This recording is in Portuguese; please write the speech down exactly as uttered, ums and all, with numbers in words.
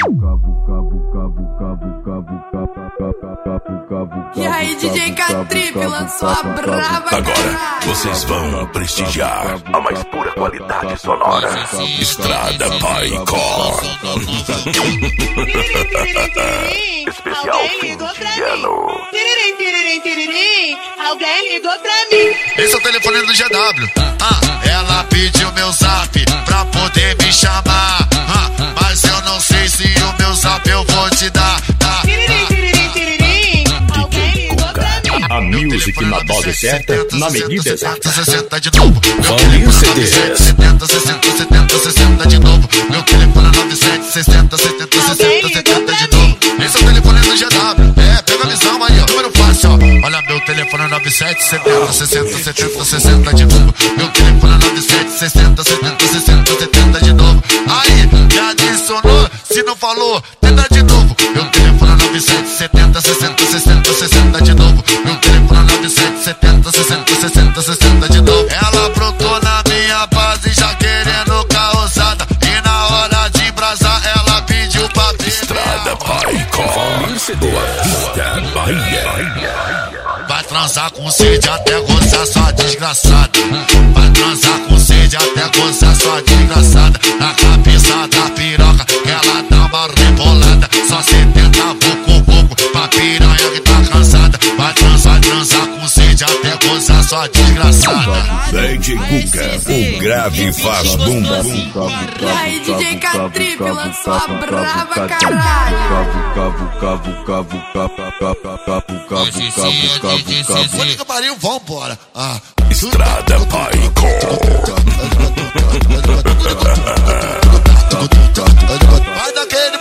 E aí, D J K-Trip lançou a brava. Agora vocês vão prestigiar a mais pura qualidade sonora. Estrada Pai Cor. Especial fim de ano. Alguém ligou pra mim. Esse é o telefone do G W. Ah, ela pediu meu zap pra poder me chamar. Ah, mas eu não sei se o meu zap eu vou te dar. Ah, a music na dose certa, na medida exata. sessenta de novo. Valeu C D. setenta, sessenta, setenta, sessenta de novo. Meu telefone é nove sete sessenta, setenta, sessenta, setenta de novo. Esse é o telefone do G W. É, pega a visão aí, ó. Número fácil, ó. Olha, meu telefone é nove sete setenta, sessenta, setenta, sessenta de novo. Meu telefone é nove sete sessenta, setenta, sessenta, setenta de novo. Aí, já adicionou? Se não falou, tenta de novo. Meu telefone é nove sete setenta, sessenta, sessenta, sessenta de novo. Meu telefone é nove sete setenta, sessenta, sessenta, sessenta de novo. Ela brotou na minha base já querendo causada. E na hora de embrasar ela pediu pra beber. Estrada Pai Cor. Boa Vista, Bahia. Vai transar com sede até gozar sua desgraçada. Vai transar com sede até gozar sua desgraçada. Na cabeça da piroca ela dá uma rebolada. Só setenta vucu vucu pra piranha que tá cansada. Vai transar, transar com sede até gozar sua desgraçada. D J Cuca, o grave faz bumba. E aí, D J K-Trip lançou a brava, caralho. Puta que pariu, vambora. Ah. Estrada Pai Cor. Vai daquele